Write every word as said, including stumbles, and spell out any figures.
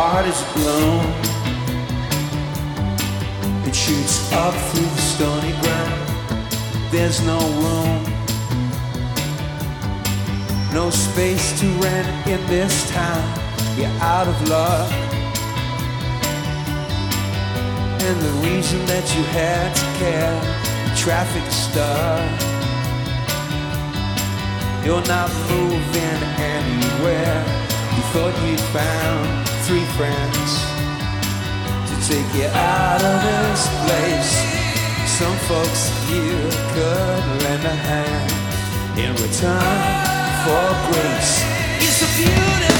heart is blown. It shoots up through the stony ground. There's no room, no space to rent in this town. You're out of luck, and the reason that you had to care, traffic stuck. You're not moving anywhere. You thought you'd found three friends to take you out of this place. Some folks you could lend a hand in return for grace. It's a beautiful